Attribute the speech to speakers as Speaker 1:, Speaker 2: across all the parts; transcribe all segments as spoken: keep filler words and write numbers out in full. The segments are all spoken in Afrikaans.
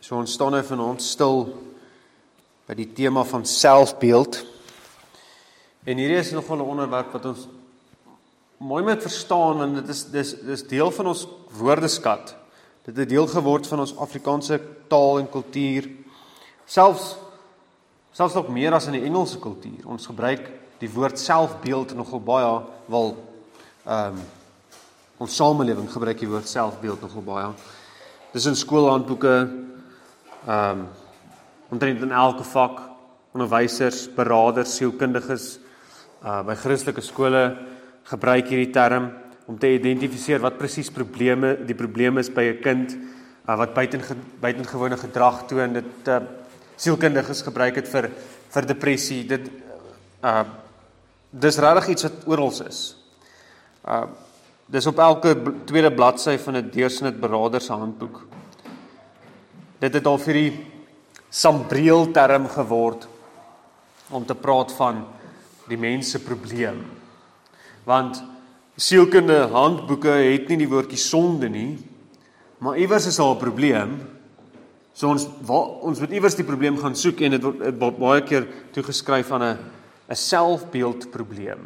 Speaker 1: So ons staan nou vanaand stil by die tema van selfbeeld. En hierdie is nogal 'n onderwerp wat ons mooi moet verstaan, want dit is dis dis deel van ons woordeskat. Dit het deel geword van ons Afrikaanse taal en kultuur. Selfs selfs nog meer as in die Engelse kultuur. Ons gebruik die woord selfbeeld nogal baie, wel ehm um, ons samelewing gebruik die woord selfbeeld nogal baie. Dis in skoolhandboeke, ehm um, omtrent in elke vak, onderwysers, beraders, sielkundiges, uh, by Christelike skole gebruik hierdie term om te identifiseer wat presies probleme, die probleem is by 'n kind, uh, wat buiten, buitengewone gedrag toon. Dit uh, sielkundiges gebruik dit vir vir depressie. Dit uh, dis regtig iets wat oral is. Uh, dis op elke tweede bladsy van 'n deursnit berader se handboek. Dit het al vir die sambreel term geword om te praat van die mens se probleem. Want sielkunde handboeke het nie die woordjie sonde nie, maar iewers is daar 'n probleem. So ons ons moet iewers die probleem gaan soek, en dit word, het word baie keer toegeskryf aan 'n 'n selfbeeldprobleem.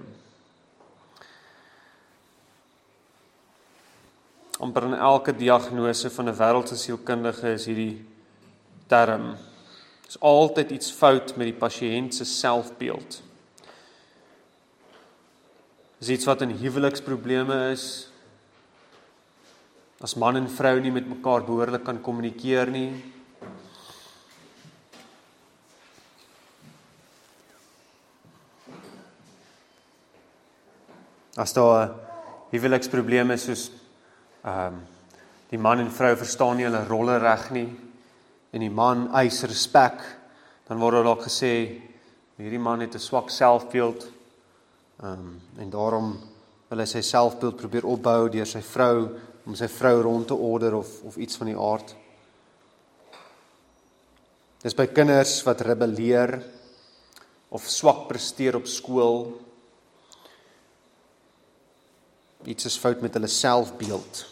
Speaker 1: Amper in elke diagnose van 'n wêreldse sielkundige is hierdie term. Is altyd iets fout met die pasiënt se selfbeeld. Is iets wat in huweliksprobleme is. As man en vrou nie met mekaar behoorlik kan kommunikeer nie. As daar 'n huweliksprobleem is soos ehm um, die man en vrou verstaan nie hulle rolle reg nie, en die man eis respek, dan word daar dalk gesê hierdie man het 'n swak selfbeeld, um, en daarom wil hy sy selfbeeld probeer opbou deur sy vrou, om sy vrou rond te order of, of iets van die aard. Dis by kinders wat rebelleer of swak presteer op skool. Iets is fout met hulle selfbeeld.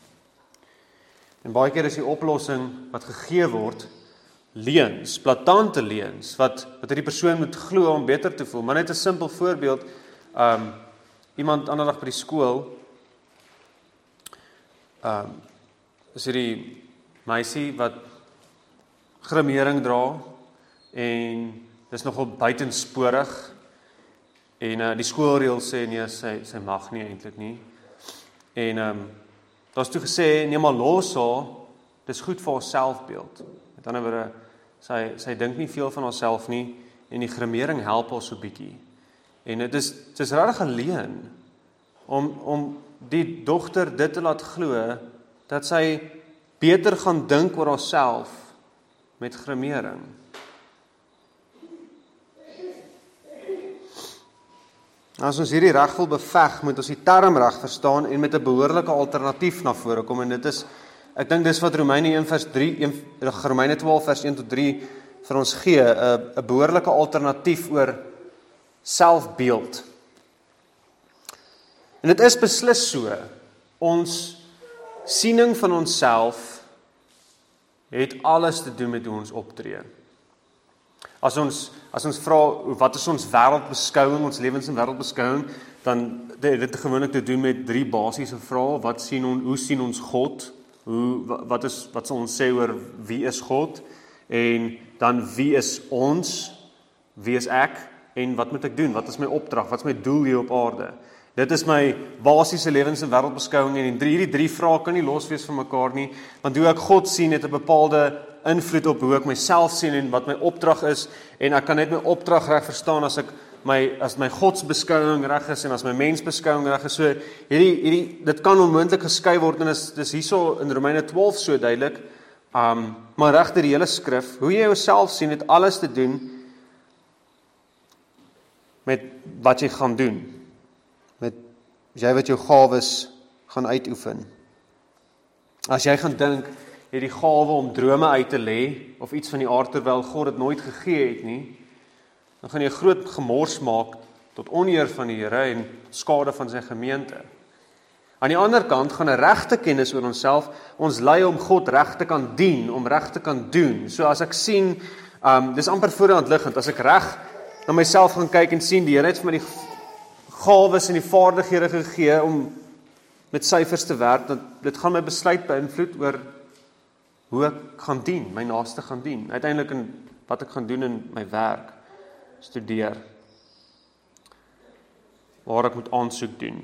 Speaker 1: En baie keer is die oplossing wat gegee word leuns, platante leuns, wat wat hierdie persoon moet glo om beter te voel. Maar net 'n simpel voorbeeld, um, iemand ander dag by die skool, um, is hierdie meisie wat grimering dra, en dis nogal buitensporig, en uh, die skoolreël sê nee, sy, sy mag nie eintlik nie, en um, daar is toe gesê, neem maar los haar, dis goed vir haar selfbeeld. Met ander woorde, sy, sy dink nie veel van haarself nie, en die grimering help haar so bietjie. En dit is, dit is regtig 'n leuen, om, om die dogter dit te laat glo, dat sy beter gaan dink oor haarself met grimering. As ons hierdie reg wil beveg, moet ons die term reg verstaan en met 'n behoorlike alternatief na vore kom, en dit is, ek dink dis wat Romeine een vers drie, Romeine twaalf vers een tot drie vir ons gee, 'n 'n behoorlike alternatief oor selfbeeld. En dit is beslis so, ons siening van onsself het alles te doen met hoe ons optree. As ons as ons vra wat is ons wêreldbeskouing, ons lewens- en wêreldbeskouing, dan het dit gewoonlik te doen met drie basiese vrae. Wat sien ons, hoe sien ons God? Hoe wat is wat sal ons sê oor wie is God? En dan wie is ons? Wie is ek? En wat moet ek doen? Wat is my opdrag? Wat is my doel hier op aarde? Dit is my basiese lewens- en wêreldbeskouing, en die hierdie drie vrae kan nie los wees van mekaar nie, want hoe ek God sien het 'n bepaalde invloed op hoe ek myself sien en wat my opdrag is, en ek kan net my opdrag reg verstaan as ek my as my godsbeskouing reg is en as my mensbeskouing reg is. So hierdie hierdie dit kan onmoontlik geskei word, en is dis hierso in Romeine twaalf so duidelik. Um maar regter die hele skrif, hoe jy jouself sien het alles te doen met wat jy gaan doen. Met jy wat jou gawes gaan uitoefen. As jy gaan dink het die gawe om drome uit te lê of iets van die aard terwyl God dit nooit gegee het nie, dan gaan jy 'n groot gemors maak tot oneer van die Here en skade van sy gemeente. Aan die ander kant gaan 'n regte kennis oor onsself ons lei om God reg te kan dien, om reg te kan doen. So as ek sien, um, dis amper voor die hand liggend, as ek reg na myself gaan kyk en sien, die Here het vir my die gawes en die vaardighede gegee om met syfers te werk, dat dit gaan my besluit beïnvloed oor hoe ek gaan dien, my naaste gaan dien, uiteindelik in wat ek gaan doen in my werk, studeer, waar ek moet aansoek doen.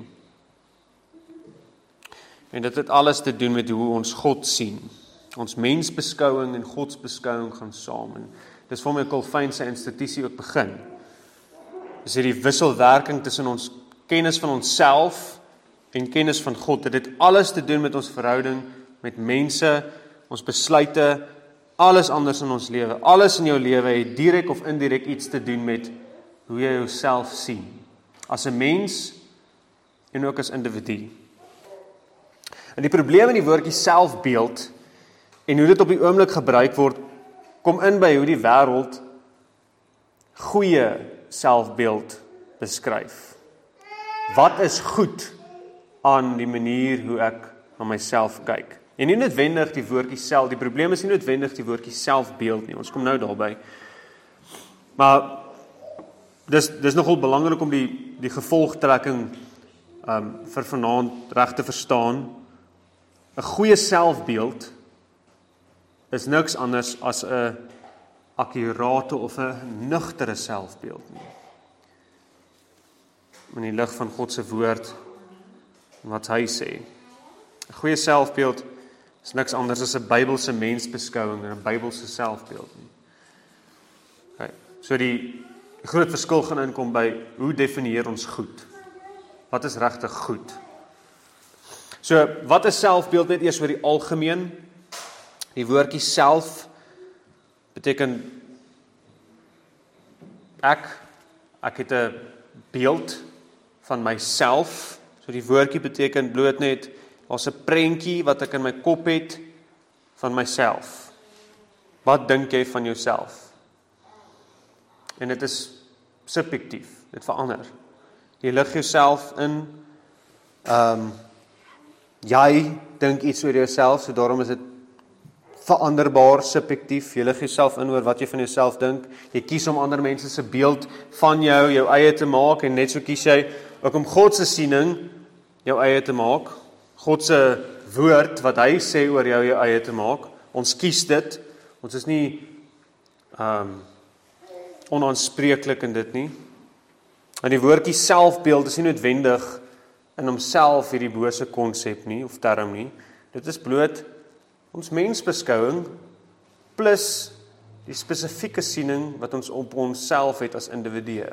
Speaker 1: En dit het alles te doen met hoe ons God sien. Ons mensbeskouing en godsbeskouing gaan saam. En dis vir my Calvynse institusie ook begin. Dis hierdie wisselwerking tussen ons kennis van onsself en kennis van God. Dit het alles te doen met ons verhouding met mense, ons besluite, alles anders in ons lewe. Alles in jou lewe het direk of indirek iets te doen met hoe jy jouself sien. As 'n mens en ook as individu. En die probleem in die woordjie selfbeeld en hoe dit op die oomblik gebruik word, kom in by hoe die wêreld goeie selfbeeld beskryf. Wat is goed aan die manier hoe ek na myself kyk? En nie noodwendig die woordjie self, die probleem is nie noodwendig die woordjie selfbeeld nie, ons kom nou daarby. Maar dis, dis nogal belangrik om die, die gevolgtrekking um, vir vanaand reg te verstaan. 'n Goeie selfbeeld is niks anders as 'n akkurate of 'n nugtere selfbeeld nie. In die lig van God se woord en wat hy sê. 'n Goeie selfbeeld is niks anders as 'n Bybelse mensbeskouing en 'n Bybelse selfbeeld nie. Okay. So die, die groot verskil gaan inkom by hoe definieer ons goed? Wat is regtig goed? So, wat is selfbeeld net eers oor die algemeen? Die woordjie self beteken ek, ek het 'n beeld van myself. So die woordjie beteken bloot net, daar's 'n prentjie wat ek in my kop het van myself. Wat dink jy van jouself? En dit is subjektief, dit verander. Jy lig jouself in, ehm um, jy dink iets oor jouself, so daarom is dit veranderbaar, subjektief. Jy lig jouself in oor wat jy van jouself dink. Jy kies om ander mense se beeld van jou, jou eie te maak, en net so kies jy ook om God se siening jou eie te maak. God se woord, wat hy sê oor jou, jou eie te maak. Ons kies dit. Ons is nie um, onaanspreeklik in dit nie. En die woordjie selfbeeld is nie noodwendig in homself hierdie bose konsep nie, of term nie. Dit is bloot ons mensbeskouing plus die spesifieke siening wat ons op onsself het as individue.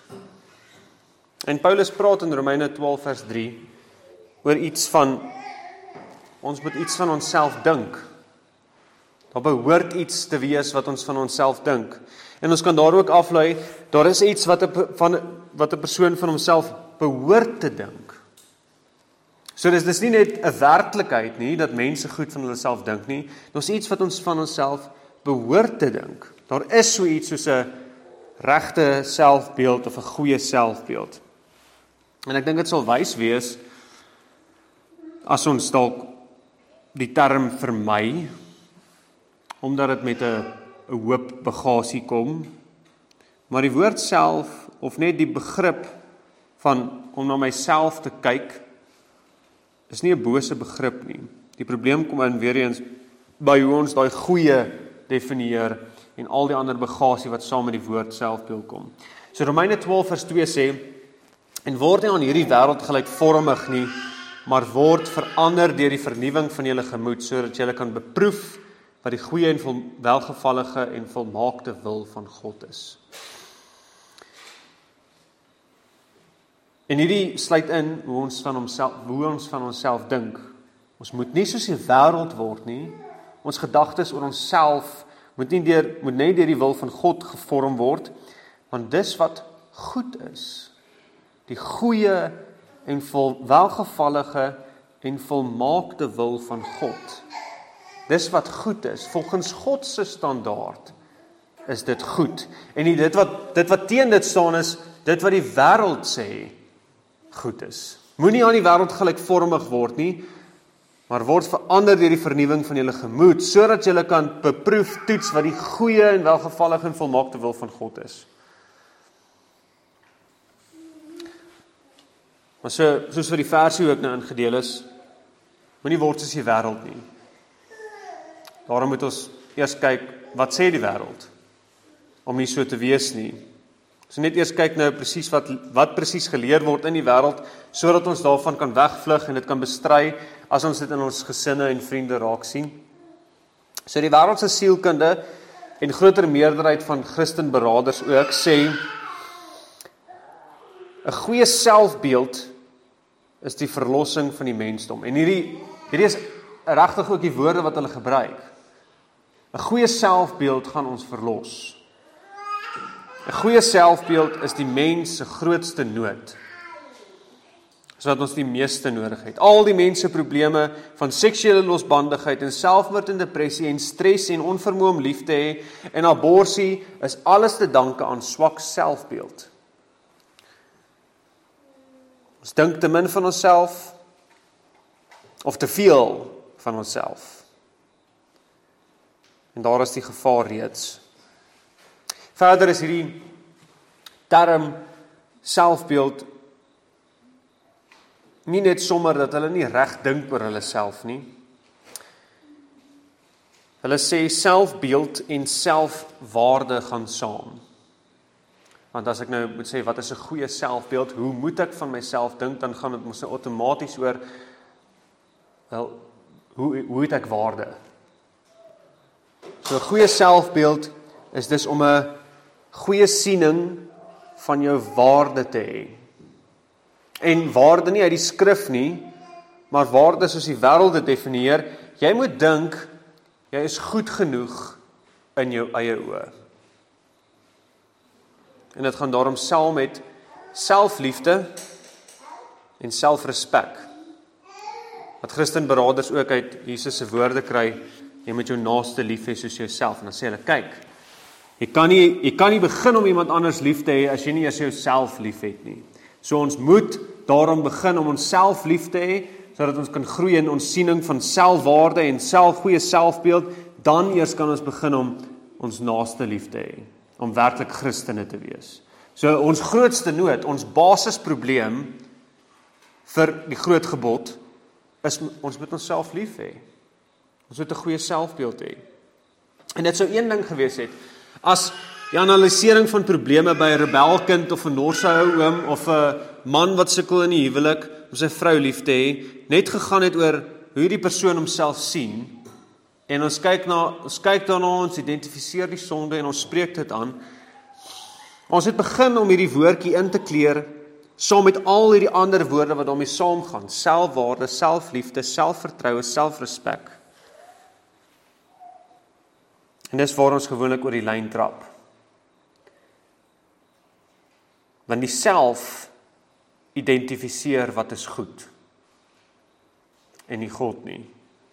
Speaker 1: En Paulus praat in Romeine twaalf vers drie oor iets van, ons moet iets van onsself dink. Daar behoort iets te wees wat ons van onsself dink. En ons kan daar ook aflei, daar is iets wat 'n van wat 'n persoon van homself behoort te dink. So dis dis nie net 'n werklikheid nie dat mense goed van hulle self dink nie. Daar's iets wat ons van onsself behoort te dink. Daar is so iets soos 'n regte selfbeeld of 'n goeie selfbeeld. En ek dink dit sal wys wees as ons dalk die term vermy, omdat dit met 'n 'n hoop bagasie kom. Maar die woord self, of net die begrip van om na myself te kyk, is nie 'n bose begrip nie. Die probleem kom in weer eens by hoe ons daai goeie definieer en al die ander bagasie wat saam met die woord selfbeeld kom. So Romeine twaalf vers twee sê, en word nie aan hierdie wêreld gelykvormig nie, maar word verander deur die vernuwing van julle gemoed, sodat julle kan beproef wat die goeie en welgevallige en volmaakte wil van God is. En hierdie sluit in hoe ons van homself, hoe ons van onsself dink. Ons moet nie soos die wêreld word nie. Ons gedagtes oor onsself moet nie deur moet net deur die wil van God gevorm word, want dis wat goed is. Die goeie en vol, welgevallige en volmaakte wil van God. Dis wat goed is. Volgens God se standaard is dit goed. En nie dit wat dit wat teen dit staan is, dit wat die wêreld sê goed is. Moenie aan die wêreld gelykvormig word nie, maar word verander deur die vernuwing van julle gemoed, sodat julle kan beproef, toets wat die goeie en welgevallige en volmaakte wil van God is. Maar so, soos vir die versie ook nou ingedeel is, moenie word soos die wêreld nie. Daarom moet ons eers kyk, wat sê die wêreld, om nie so te wees nie. So net eers kyk nou presies wat, wat presies geleer word in die wêreld, sodat ons daarvan kan wegvlug en dit kan bestry, as ons dit in ons gesinne en vriende raak sien. So die wêreldse sielkunde, en groter meerderheid van Christenberaders ook, sê, 'n goeie selfbeeld is die verlossing van die mensdom. En hierdie, hierdie is regtig ook die woorde wat hulle gebruik. 'n Goeie selfbeeld gaan ons verlos. 'n Goeie selfbeeld is die mens se grootste nood. Dis wat ons die meeste nodig het. Al die mense probleme van seksuele losbandigheid en selfmoord en depressie en stres en onvermoë om lief te hê en aborsie is alles te danke aan swak selfbeeld. Ons dink te min van onsself of te veel van onsself. En daar is die gevaar reeds. Verder is hierdie term selfbeeld nie net sommer dat hulle nie reg dink oor hulle self nie. Hulle sê selfbeeld en selfwaarde gaan saam. Want as ek nou moet sê, wat is 'n goeie selfbeeld, hoe moet ek van myself dink, dan gaan dit mos nou outomaties oor, wel, hoe, hoe het ek waarde? So 'n goeie selfbeeld is dus om 'n goeie siening van jou waarde te hê. En waarde nie uit die skrif nie, maar waarde soos die wêreld dit definieer, jy moet dink, jy is goed genoeg in jou eie oë. En dit gaan daarom saam met selfliefde en selfrespek. Wat Christenberaders ook uit Jesus se woorde kry, jy moet jou naaste lief hê soos jouself. En dan sê hulle, kyk, jy kan nie, jy kan nie begin om iemand anders lief te hê as jy nie eers jouself lief het nie. So ons moet daarom begin om onsself lief te hê, sodat ons kan groei in ons siening van selfwaarde en self goeie selfbeeld, dan eers kan ons begin om ons naaste lief te hê, om werklik Christene te wees. So ons grootste nood, ons basisprobleem vir die groot gebod, is ons moet onsself lief hê. Ons moet 'n goeie selfbeeld hê. En dit sou een ding gewees het, as die analysering van probleme by 'n rebelkind of 'n norse ou oom of 'n man wat sukkel in die huwelik om sy vrou lief te hê, net gegaan het oor hoe die persoon homself sien, en ons kyk na, ons kyk daarna, ons identifiseer die sonde en ons spreek dit aan. Ons het begin om hierdie woordjie in te kleer, saam met al hierdie ander woorde wat daarmee saamgaan, selfwaarde, selfliefde, selfvertroue, selfrespek. En dis waar ons gewoonlik oor die lyn trap. Want die self identifiseer wat is goed, en nie God nie.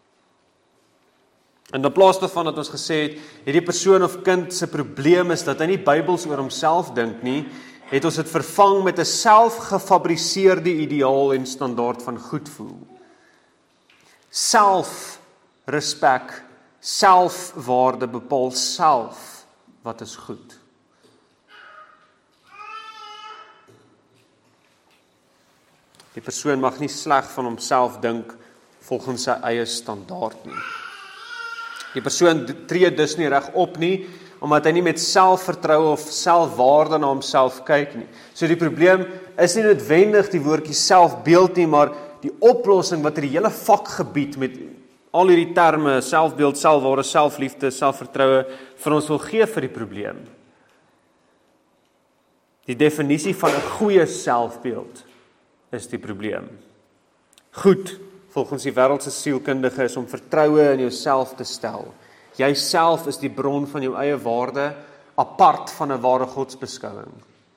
Speaker 1: En in plaas daarvan dat ons gesê het, hierdie persoon of kind se probleem is dat hy nie Bybels oor homself dink nie, het ons dit vervang met 'n selfgefabriseerde ideaal en standaard van goed voel. Selfrespek, selfwaarde bepaal self wat is goed. Die persoon mag nie sleg van homself dink volgens sy eie standaard nie. Die persoon tree dus nie reg op nie, omdat hy nie met selfvertroue of selfwaarde na homself kyk nie. So die probleem is nie noodwendig die woordjie selfbeeld nie, maar die oplossing wat hierdie hele vakgebied met al hierdie terme, selfbeeld, selfwaarde, selfliefde, selfvertroue, vir ons wil gee vir die probleem. Die definisie van 'n goeie selfbeeld is die probleem. Goed, volgens die wêreldse sielkundige, is om vertroue in jouself te stel. Jy self is die bron van jou eie waarde, apart van 'n ware godsbeskouing.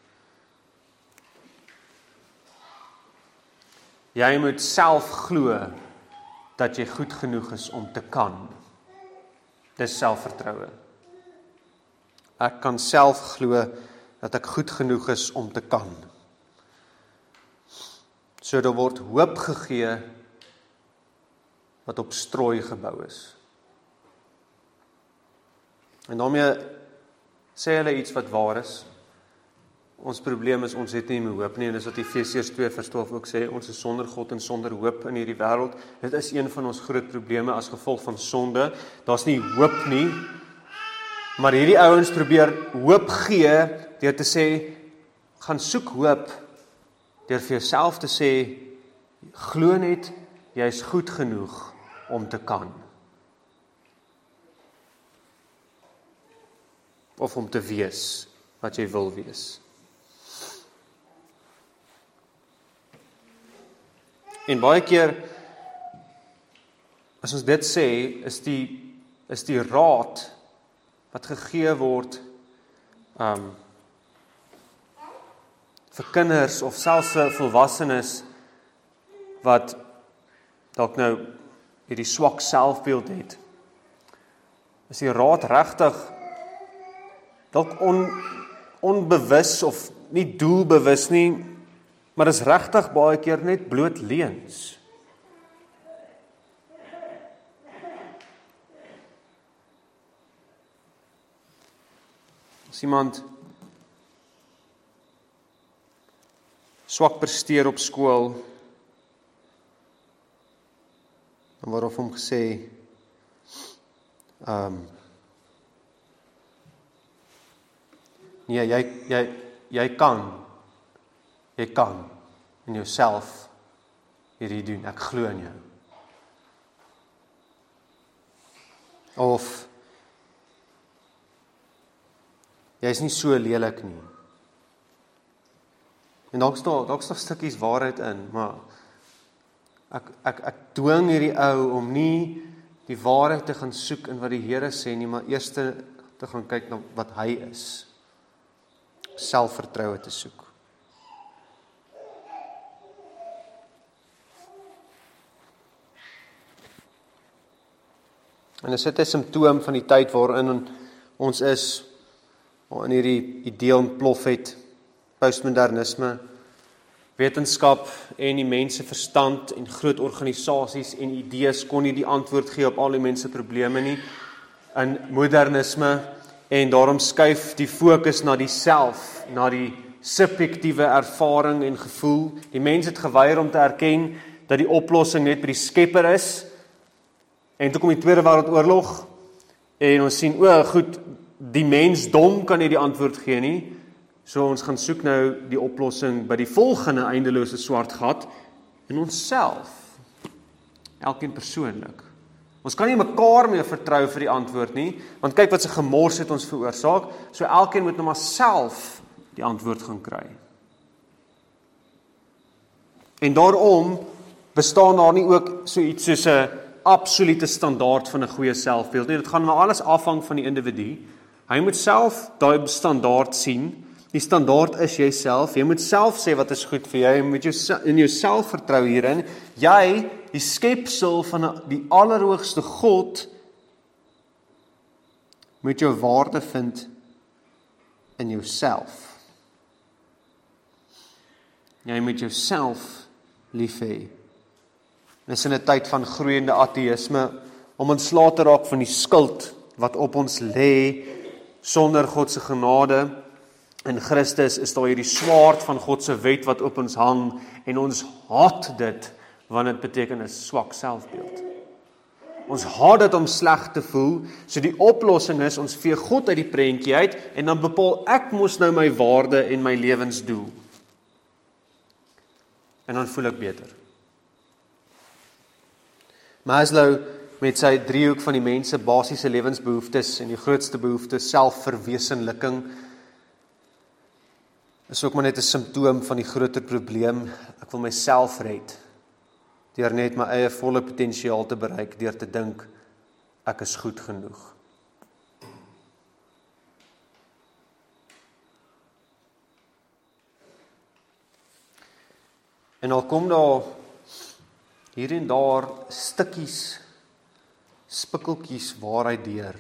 Speaker 1: Jy moet self glo dat jy goed genoeg is om te kan. Dis selfvertroue. Ek kan self glo dat ek goed genoeg is om te kan. So daar word hoop gegee wat op strooi gebou is. En daarmee sê hulle iets wat waar is. Ons probleem is, ons het nie meer hoop nie, en dis wat Efesiërs twee vers twaalf ook sê, ons is sonder God en sonder hoop in hierdie wêreld. Dit is een van ons groot probleme as gevolg van sonde. Daar's nie hoop nie, maar hierdie ouens probeer hoop gee, deur te sê, gaan soek hoop, deur vir jouself te sê, glo net, jy is goed genoeg om te kan. Of om te wees wat jy wil wees. En baie keer, as ons dit sê, is die, is die raad wat gegee word um, vir kinders of selfs vir volwassenes wat dalk nou hierdie swak selfbeeld het. Is die raad regtig dalk on, onbewus of nie doelbewus nie, maar is regtig baie keer net bloot leuns. As iemand swak presteer op skool, dan word hom gesê, um, nee, jy, jy, jy kan, jy kan in jouself hierdie doen, ek glo in jou. Of, jy is nie so lelik nie. En dalk staan, dalk staan stukkies waarheid in, maar ek, ek, ek dwing hierdie ou om nie die waarheid te gaan soek in wat die Here sê nie, maar eers te, te gaan kyk na wat hy is. Selfvertroue te soek. En is dit 'n simptoom van die tyd waarin ons is, waarin hierdie idee ontplof het, postmodernisme, wetenskap en die mense verstand en groot organisasies en idees kon nie die antwoord gee op al die mense probleme nie, in modernisme, en daarom skuif die fokus na die self, na die subjektiewe ervaring en gevoel. Die mens het geweier om te erken dat die oplossing net by die Skepper is. En toe kom die Tweede Wêreldoorlog en ons sien, o, goed, die mens dom kan nie die antwoord gee nie. So ons gaan soek nou die oplossing by die volgende eindelose swart gat in onsself. Elkeen persoonlik. Ons kan nie mekaar meer vertrou vir die antwoord nie, want kyk wat se gemors het ons veroorsaak, so elkeen moet nou maar self die antwoord gaan kry. En daarom bestaan daar nie ook so iets soos 'n absolute standaard van 'n goeie selfbeeld nie. Dit gaan maar alles afhang van die individu. Hy moet self daai standaard sien. Die standaard is jouself. Jy moet self sê wat is goed vir jou. Jy moet jou in jouself vertrou hierin. Jy, die skepsel van die allerhoogste God, moet jou waarde vind in jouself. Jy moet jouself lief hê. Dis in 'n tyd van groeiende ateïsme, om ontslae te raak van die skuld wat op ons lê sonder God se genade. In Christus is daar hierdie swaard van God se wet wat op ons hang, en ons haat dit, want dit beteken 'n swak selfbeeld. Ons haat dit om sleg te voel, so die oplossing is, ons vee God uit die prentjie uit, en dan bepaal ek mos nou my waarde en my lewensdoel. En dan voel ek beter. Maslow, met sy driehoek van die mense basiese lewensbehoeftes, en die grootste behoefte, selfverwesenliking, is ook maar net 'n simptoom van die groter probleem. Ek wil myself red, deur net my eie volle potensiaal te bereik, deur te dink, ek is goed genoeg. En al kom daar hier en daar stukkies, spikkeltjies waarheid deur,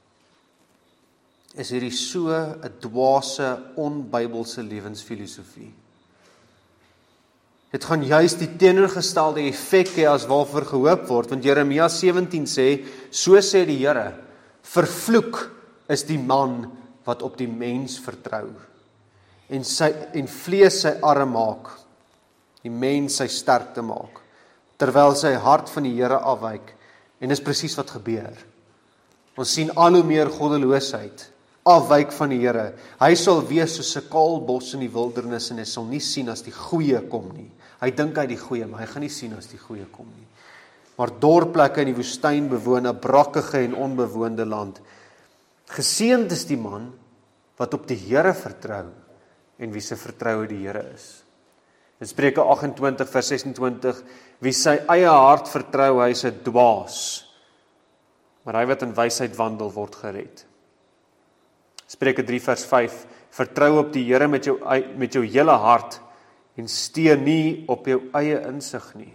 Speaker 1: is hierdie so 'n dwaase, onbybelse lewensfilosofie. Dit gaan juist die teenoorgestelde effek hê as waarvoor gehoop word, want Jeremia sewentien sê, so sê die Here, vervloek is die man wat op die mens vertrou, en, sy, en vlees sy arm maak, die mens sy sterkte maak, terwyl sy hart van die Here afwyk, en dis presies wat gebeur. Ons sien al hoe meer goddeloosheid, afwyk van die Here. Hy sal wees soos 'n kaal bos in die wildernis, en hy sal nie sien as die goeie kom nie. Hy dink hy die goeie, maar hy gaan nie sien as die goeie kom nie. Maar dorplekke in die woestyn bewoon, 'n brakkige en onbewoonde land. Geseënd is die man wat op die Here vertrou, en wie se vertroue die Here is. In Spreuke agt en twintig vers ses en twintig, wie sy eie hart vertrou, hy is 'n dwaas, maar hy wat in wysheid wandel, word gered. Spreuke drie vers vyf, vertrou op die Here met jou, met jou hele hart, en steun nie op jou eie insig nie.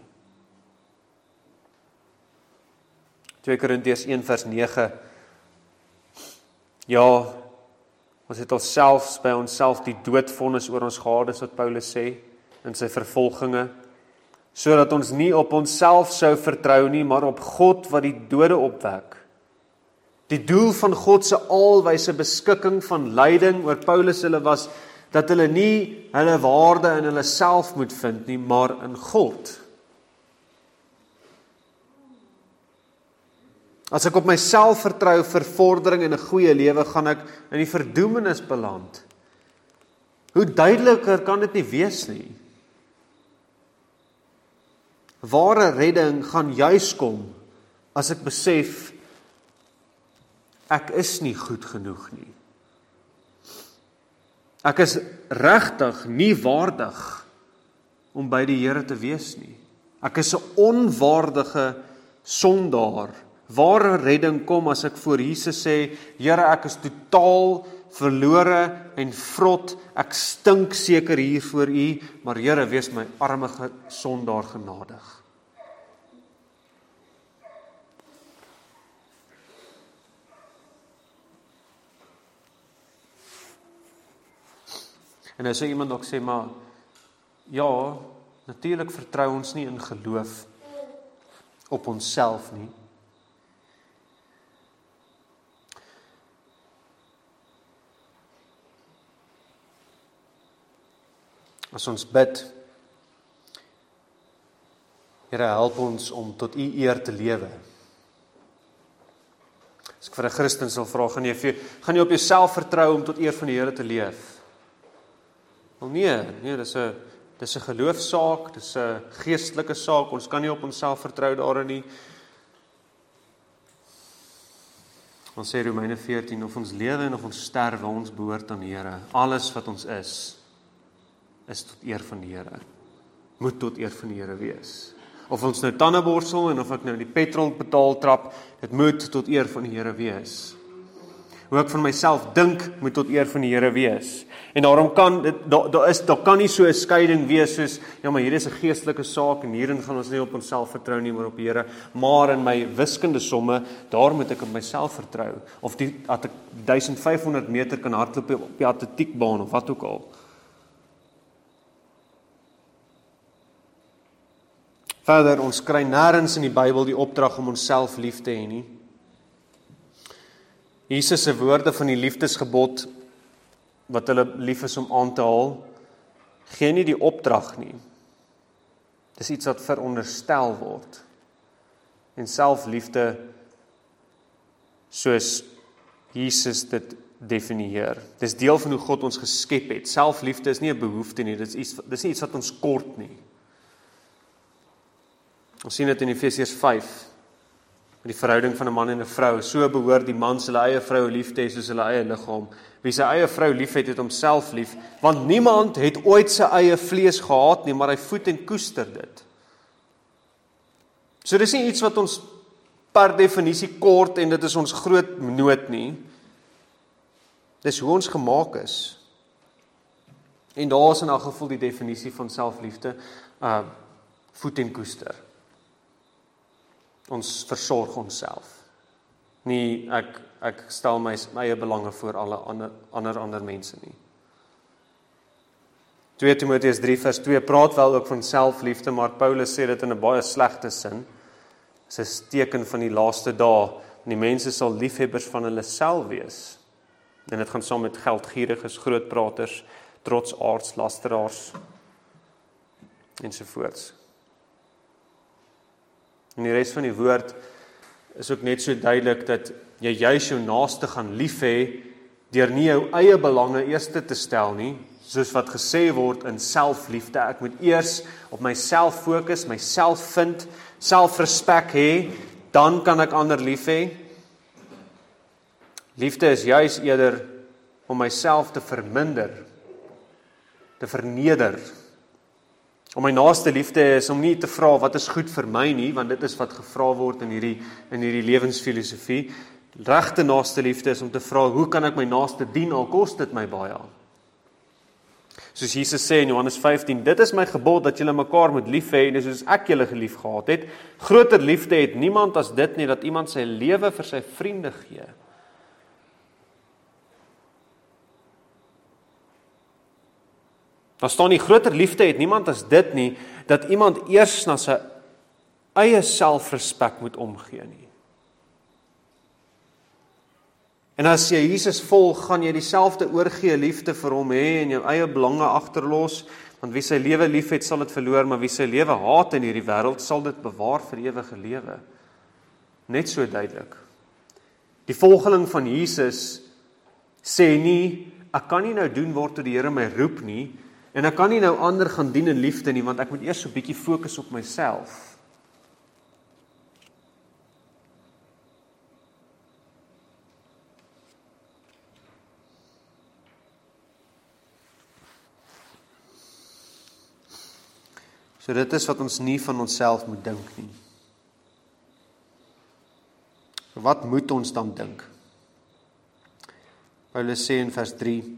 Speaker 1: twee Korintiërs een vers nege, ja, ons het alselfs by onsself die doodvonnis oor ons gehad, is wat Paulus sê, in sy vervolginge, sodat ons nie op onsself sou vertrou nie, maar op God wat die dode opwek. Die doel van God se alwyse beskikking van lyding oor Paulus hulle was, dat hulle nie hulle waarde in hulle self moet vind nie, maar in God. As ek op myself vertrou vir vordering en 'n goeie lewe, gaan ek in die verdoemenis beland. Hoe duideliker kan dit nie wees nie. Ware redding gaan juis kom as ek besef ek is nie goed genoeg nie. Ek is regtig nie waardig om by die Here te wees nie. Ek is 'n onwaardige sondaar. Ware redding kom as ek voor Jesus sê, Here, ek is totaal verlore en vrot, ek stink seker hier voor U, maar Here, wees my arme sondaar genadig. En nou sê iemand ook sê, maar ja, natuurlik vertrou ons nie in geloof op onsself nie. As ons bid, Here, help ons om tot U eer te lewe. As ek vir 'n Christen sal vra, gaan jy, vir, gaan jy op jouself vertrou om tot eer van die Here te leef? Wel nee, nee, dis 'n dis 'n geloofsaak, dis 'n geestelike saak. Ons kan nie op onsself vertrou daarin nie. Ons sê Romeine veertien, of ons lewe en of ons sterwe, ons behoort aan die Here. Alles wat ons is, is tot eer van die Here. Moet tot eer van die Here wees. Of ons nou tande borsel en of ek nou die petrol betaal trap, dit moet tot eer van die Here wees. Hoe ek van myself dink, moet tot eer van die Here wees. En daarom kan dit daar da is daar kan nie so 'n skeiding wees soos ja, maar hier is 'n geestelike saak en hierin gaan ons nie op onsself vertrou nie, maar op die Here. Maar in my wiskunde somme, daar moet ek op myself vertrou. Of die dat ek duisend vyf honderd meter kan hardloop op die atletiekbaan of wat ook al. Verder, ons kry nêrens in die Bybel die opdrag om onsself lief te hê nie. Jesus se woorde van die liefdesgebod wat hulle lief is om aan te haal, gee nie die opdrag nie. Dis iets wat veronderstel word. En selfliefde, soos Jesus dit definieer. Dis deel van hoe God ons geskep het. Selfliefde is nie 'n behoefte nie, dis iets dis nie iets wat ons kort nie. Ons sien dit in Efesiërs vyf, met die verhouding van 'n man en 'n vrou. So behoort die man sy eie vrou lief te hê soos hulle eie liggaam. Wie sy eie vrou liefhet, het homself lief, want niemand het ooit sy eie vlees gehaat nie, maar hy voed en koester dit. So dis nie iets wat ons per definisie kort en dit is ons groot nood nie. Dis hoe ons gemaak is. En daar is in elk geval die definisie van selfliefde, uh, voed en koester. Ons versorg onsself. Nie ek ek stel my, my eie belange voor alle ander ander ander mense nie. twee Timoteus drie vers twee praat wel ook van selfliefde, maar Paulus sê dit in 'n baie slegte sin. Dit is 'n teken van die laaste dae, en die mense sal liefhebbers van hulle self wees. En dit gaan saam met geldgieriges, grootpraters, trotsaards, lasteraars, ensovoorts. En die res van die woord is ook net so duidelik dat jy juis jou naaste gaan lief hê deur nie jou eie belange eerste te stel nie, soos wat gesê word in selfliefde. Ek moet eers op myself fokus, myself vind, selfrespek hê, dan kan ek ander lief hê. Liefde is juis eerder om myself te verminder, te verneder. Om my naaste lief te hê is om nie te vra wat is goed vir my nie, want dit is wat gevra word in hierdie in hierdie lewensfilosofie. Regte naaste liefde is om te vra, hoe kan ek my naaste dien al kos dit my baie? Soos Jesus sê in Johannes vyftien, dit is my gebod dat julle mekaar moet lief hê, en soos ek julle gelief gehad het. Groter liefde het niemand as dit nie, dat iemand sy lewe vir sy vriende gee. Daar staan nie, groter liefde het niemand as dit nie, dat iemand eers na sy eie selfrespek moet omgee nie. En as jy Jesus volg, gaan jy dieselfde oorgee liefde vir hom hê en jou eie belange agterlos, want wie sy lewe lief het, sal dit verloor, maar wie sy lewe haat in hierdie wêreld, sal dit bewaar vir ewige lewe. Net so duidelik. Die volgeling van Jesus sê nie, ek kan nie nou doen waar toe die Here my roep nie, en ek kan nie nou ander gaan dien in liefde nie, want ek moet eers so 'n bietjie fokus op myself. So dit is wat ons nie van onsself moet dink nie. Wat moet ons dan dink? Paulus sê in vers drie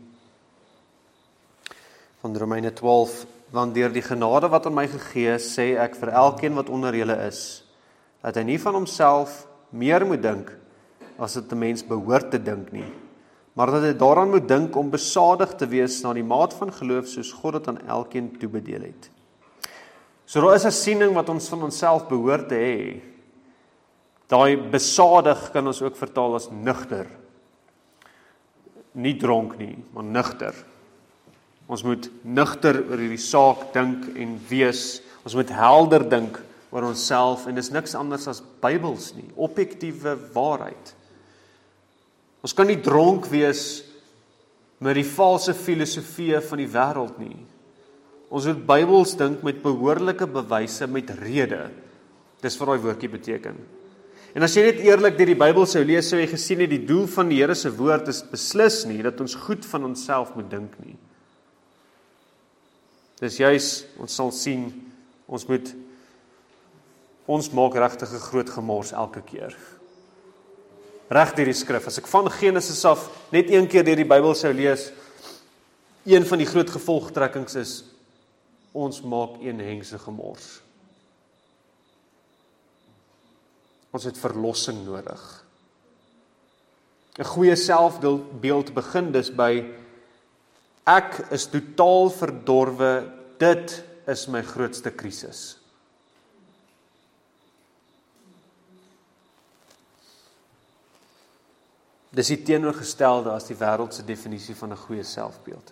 Speaker 1: van Romeine twaalf, want deur die genade wat aan my gegee is, sê ek vir elkeen wat onder julle is, dat hy nie van homself meer moet dink as dit 'n mens behoort te dink nie, maar dat hy daaraan moet dink om besadig te wees na die maat van geloof soos God dit aan elkeen toebedeel het. So daar is 'n siening wat ons van onsself behoort te hê. Daai besadig kan ons ook vertaal as nugter. Nie dronk nie, maar nugter. Ons moet nugter oor hierdie saak dink en wees. Ons moet helder dink oor onsself en dis niks anders as Bybels nie, objektiewe waarheid. Ons kan nie dronk wees met die valse filosofieë van die wêreld nie. Ons moet Bybels dink met behoorlike bewyse, met rede. Dis wat daai woordjie beteken. En as jy net eerlik deur die Bybel sou lees, sou jy gesien het die doel van die Here se woord is beslis nie dat ons goed van onsself moet dink nie. Dis juis, ons sal sien, ons moet ons maak regtig 'n groot gemors elke keer. Reg deur die skrif. As ek van Genesis af net een keer deur die Bybel sou lees, een van die groot gevolgtrekkings is ons maak een hengse gemors. Ons het verlossing nodig. 'n Goeie selfbeeld begin dus by ek is totaal verdorwe, dit is my grootste krisis. Dis die teenoorgestelde as die wêreld se definisie van 'n goeie selfbeeld.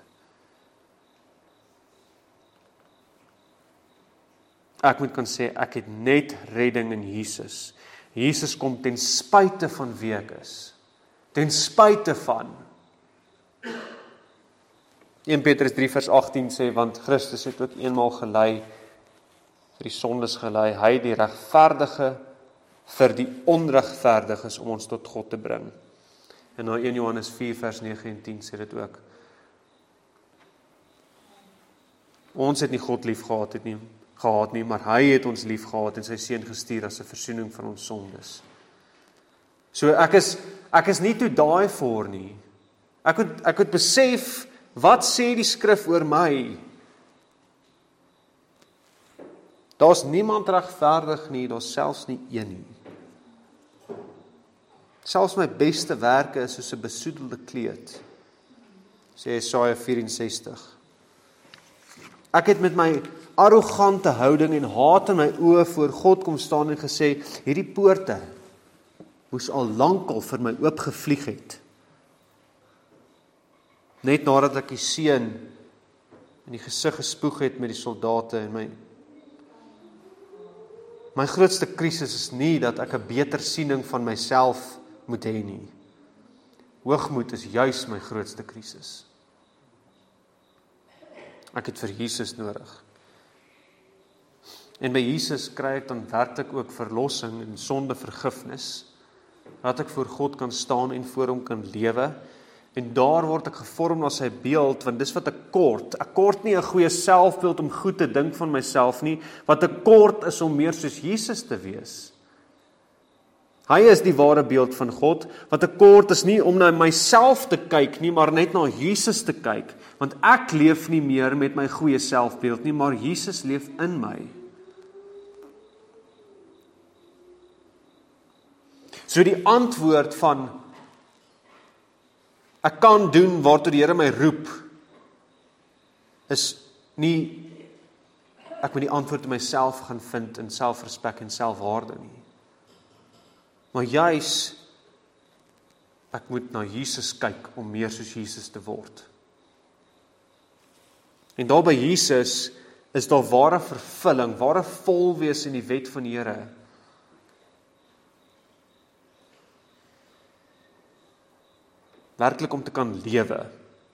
Speaker 1: Ek moet kan sê, ek het net redding in Jesus. Jesus kom ten spyte van wie ek is. Ten spyte van. Eerste Petrus drie vers agttien sê, want Christus het ook eenmaal gelei, vir die sondes gelei, hy die regverdige vir die onregverdiges om ons tot God te bring. En nou Eerste Johannes vier vers nege en tien sê dit ook. Ons het nie God lief gehad het nie, gehad nie, maar hy het ons lief gehad en sy seun gestuur as 'n versoening van ons sondes. So ek is ek is nie toe daai voor nie. Ek moet ek moet besef, wat sê die skrif oor my? Daar's niemand regverdig nie, daar's selfs nie een nie. Selfs my beste werke is soos 'n besoedelde kleed, sê Jesaja vyf en ses. Ek het met my arrogante houding en haat in my oë voor God kom staan en gesê, hierdie poorte moes al lankal vir my oopgevlieg het. Net nadat ek die seun in die gesig gespoeg het met die soldate en my My grootste krisis is nie dat ek 'n beter siening van myself moet hê nie. Hoogmoed is juis my grootste krisis. Ek het vir Jesus nodig. En by Jesus kry ek dan werklik ook verlossing en sondevergifnis, dat ek voor God kan staan en voor hom kan lewe. En daar word ek gevorm na sy beeld, want dis wat ek kort. Ek kort nie 'n goeie selfbeeld om goed te dink van myself nie, wat ek kort is om meer soos Jesus te wees. Hy is die ware beeld van God, wat ek kort is nie om na myself te kyk nie, maar net na Jesus te kyk, want ek leef nie meer met my goeie selfbeeld nie, maar Jesus leef in my. So die antwoord van ek kan doen waartoe die Here my roep, is nie, ek moet die antwoord in myself gaan vind in selfrespek en selfwaarde nie. Maar juis, ek moet na Jesus kyk om meer soos Jesus te word. En daar by Jesus is daar ware vervulling, ware volwees in die wet van die Here. Werklik om te kan lewe.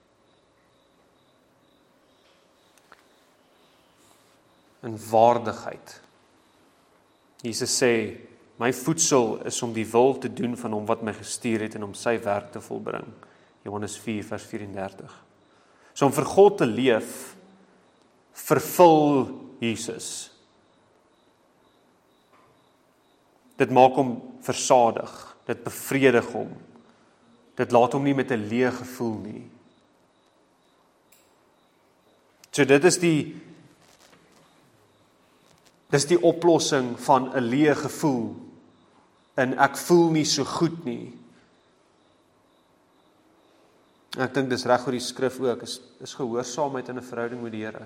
Speaker 1: In waardigheid. Jesus sê, my voedsel is om die wil te doen van hom wat my gestuur het en om sy werk te volbring. Johannes vier vers vyf-en-dertig. So om vir God te leef, vervul Jesus. Dit maak hom versadig, dit bevredig hom. Dit laat hom nie met 'n leë gevoel nie. So dit is die dis die oplossing van 'n leë gevoel en ek voel nie so goed nie. En ek dink dis reg oor die skrif ook, is, is gehoorsaamheid in 'n verhouding met die Here.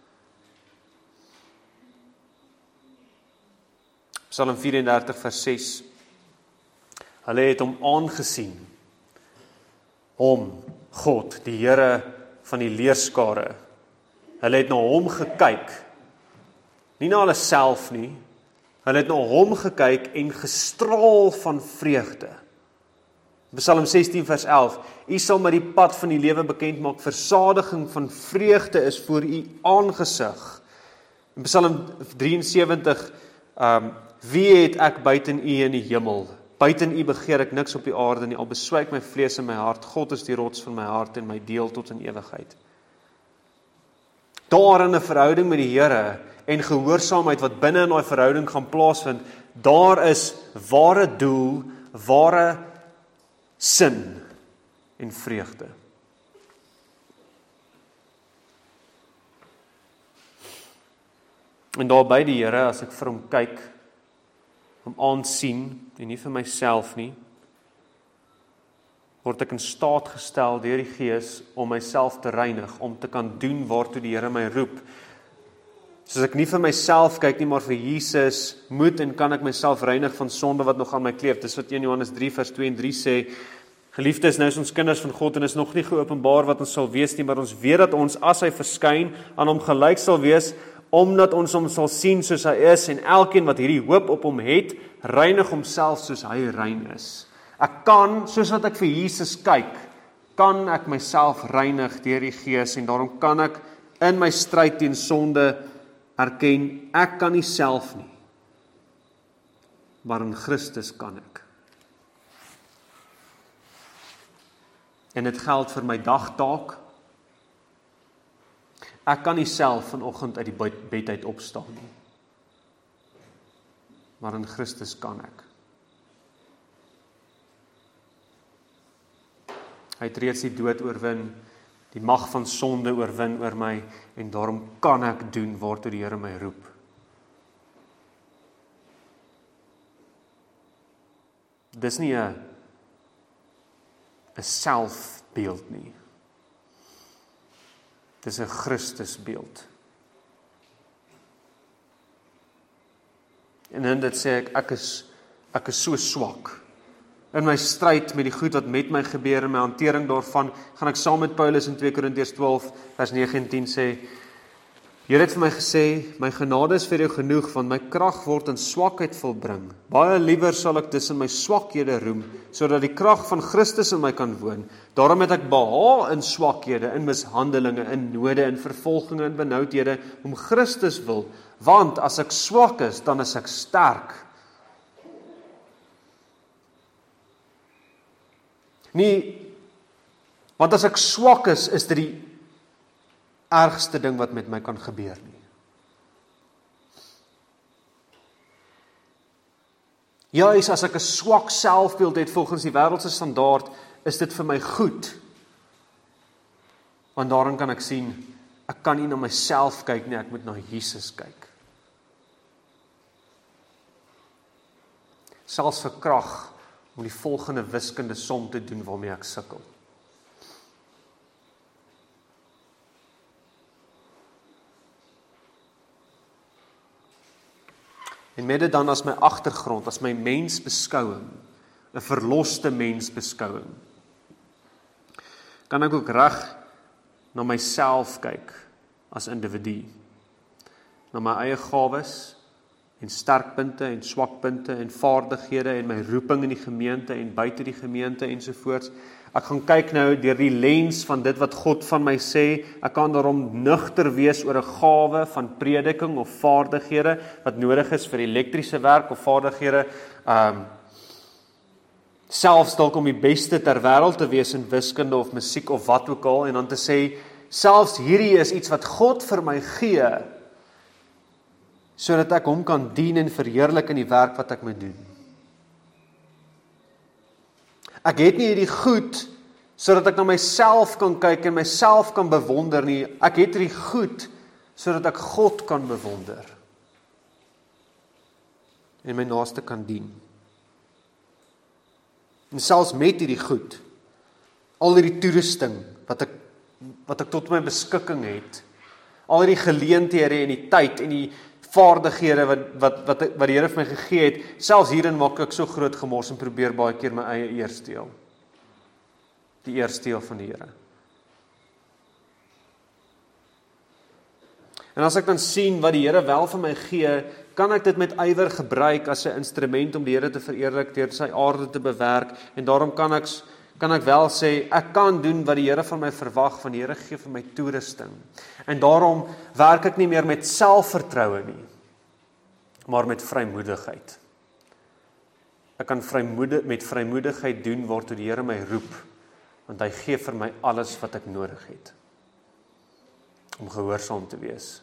Speaker 1: Psalm vyf-en-dertig vers ses. Hulle het hom aangesien, hom, God, die Here van die leerskare. Hulle het na hom gekyk, nie na hulle self nie, hulle het na hom gekyk en gestraal van vreugde. Psalm sestien vers elf, U sal my die pad van die lewe bekend maak, versadiging van vreugde is voor U aangesig. Psalm drie en sewentig, um, wie het ek buiten U in die hemel? Buiten U begeer ek niks op die aarde nie, al beswyk my vlees in my hart, God is die rots van my hart en my deel tot in ewigheid. Daar in 'n verhouding met die Here en gehoorsaamheid wat binne in daai verhouding gaan plaasvind, daar is ware doel, ware sin en vreugde. En daar by die Here, as ek vir hom kyk, hom aansien, en nie vir myself nie, word ek in staat gestel deur die Gees om myself te reinig, om te kan doen waartoe die Here my roep. Soos ek nie vir myself kyk nie, maar vir Jesus, moet en kan ek myself reinig van sonde wat nog aan my kleef. Dis wat Eerste Johannes drie vers twee en drie sê, geliefdes, nou is ons kinders van God en is nog nie geopenbaar wat ons sal wees nie, maar ons weet dat ons as hy verskyn aan hom gelyk sal wees, omdat ons hom sal sien soos hy is, en elkeen wat hierdie hoop op hom het, reinig homself soos hy rein is. Ek kan, soos wat ek vir Jesus kyk, kan ek myself reinig deur die Gees, en daarom kan ek in my stryd teen sonde erken, ek kan nie self nie, maar in Christus kan ek. En dit geld vir my dagtaak. Ek kan nie self vanoggend uit die bed uit opstaan nie, maar in Christus kan ek. Hy het reeds die dood oorwin, die mag van sonde oorwin oor my, en daarom kan ek doen waartoe die Here my roep. Dis nie 'n 'n selfbeeld nie. Dis 'n Christusbeeld. En in dit sê ek, ek is, ek is so swak. In my stryd met die goed wat met my gebeur, en my hantering daarvan, gaan ek saam met Paulus in twee Korintiërs twaalf, vers nege en tien sê, Here het vir my gesê, my genade is vir jou genoeg, want my krag word in swakheid volbring. Baie liewer sal ek tussen my swakhede roem, sodat die krag van Christus in my kan woon. Daarom het ek behaal in swakhede, in mishandelinge, in node, in vervolginge, in benoudhede, om Christus wil, want as ek swak is, dan is ek sterk. Nie, want as ek swak is, is dit die ergste ding wat met my kan gebeur nie. Juis as ek 'n swak selfbeeld het volgens die wêreldse standaard, is dit vir my goed. Want daarin kan ek sien, ek kan nie na myself kyk nie, ek moet na Jesus kyk. Selfs vir krag om die volgende wiskunde som te doen waarmee ek sukkel. En met dit dan as my agtergrond, as my mensbeskouing, 'n verloste mensbeskouing, kan ek ook reg na myself kyk as individu, na my eie gawes en sterkpunte en swakpunte en vaardighede en my roeping in die gemeente en buite die gemeente ensovoorts. Ek gaan kyk nou deur die lens van dit wat God van my sê. Ek kan daarom nugter wees oor 'n gawe van prediking of vaardighede wat nodig is vir elektriese werk of vaardighede, um, selfs dalk om die beste ter wêreld te wees in wiskunde of musiek of wat ook al, en dan te sê, selfs hierdie is iets wat God vir my gee, sodat ek hom kan dien en verheerlik in die werk wat ek moet doen. Ek het nie hierdie goed sodat ek na myself kan kyk en myself kan bewonder nie. Ek het hierdie goed sodat ek God kan bewonder en my naaste kan dien. En selfs met hierdie goed, al hierdie toerusting wat ek wat ek tot my beskikking het, al hierdie geleenthede en die tyd en die vaardighede wat wat wat wat die Here vir my gegee het, selfs hierin maak ek so groot gemors en probeer baie keer my eie eer steel. Die eer steel van die Here. En as ek dan sien wat die Here wel vir my gee, kan ek dit met ywer gebruik as 'n instrument om die Here te vereerlik deur sy aarde te bewerk, en daarom kan ek kan ek wel sê, ek kan doen wat die Here van my verwag, van die Here gee vir my toerusting. En daarom werk ek nie meer met selfvertroue nie, maar met vrymoedigheid. Ek kan vrymoedig, met vrymoedigheid doen waartoe die Here my roep, want hy gee vir my alles wat ek nodig het, om gehoorsaam te wees.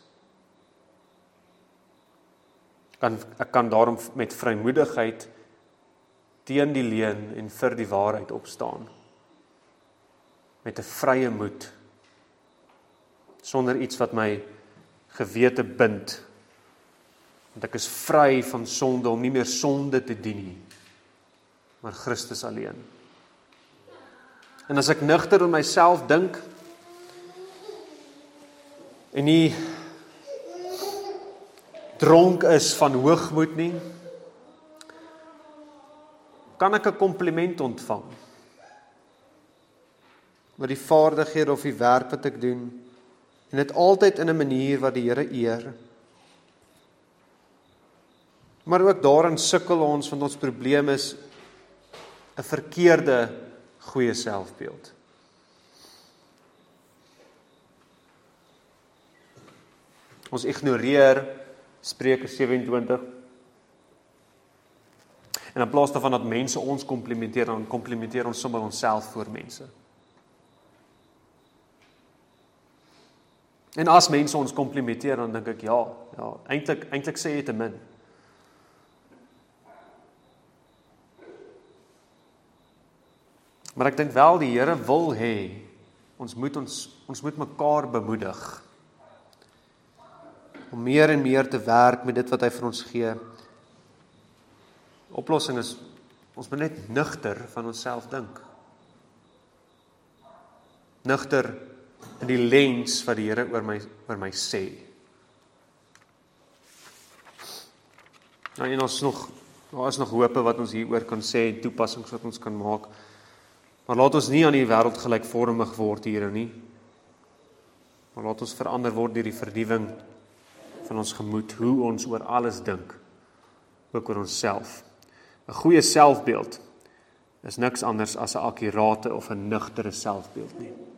Speaker 1: Ek kan, ek kan daarom met vrymoedigheid teen die leuen en vir die waarheid opstaan, met 'n vrye moed, sonder iets wat my gewete bind, want ek is vry van sonde, om nie meer sonde te dien nie, maar Christus alleen. En as ek nugter in myself dink, en nie dronk is van hoogmoed nie, kan ek 'n kompliment ontvang oor die vaardighede of die werk wat ek doen, en dit altyd in 'n manier wat die Here eer. Maar ook daarin sukkel ons, want ons probleem is 'n verkeerde goeie selfbeeld. Ons ignoreer Spreuke vyf-en-twintig. En in plaas daarvan dat mense ons komplimenteer, dan komplimenteer ons sommer onsself voor mense. En as mense ons komplimenteer, dan dink ek, ja, ja, eintlik eintlik sê jy te min. Maar ek dink wel die Here wil hê, ons moet ons ons moet mekaar bemoedig om meer en meer te werk met dit wat hy vir ons gee. Oplossing is, ons moet net nugter van onsself dink. Nugter in die lens wat die Here oor my, oor my sê. Nou, en ons nog, daar is nog hope wat ons hieroor kan sê, en toepassings wat ons kan maak. Maar laat ons nie aan die wêreld gelykvormig word hierin nie. Maar laat ons verander word deur die vernuwing van ons gemoed, hoe ons oor alles dink, ook oor onsself. 'n Goeie selfbeeld is niks anders as 'n akkurate of 'n nugtere selfbeeld nie.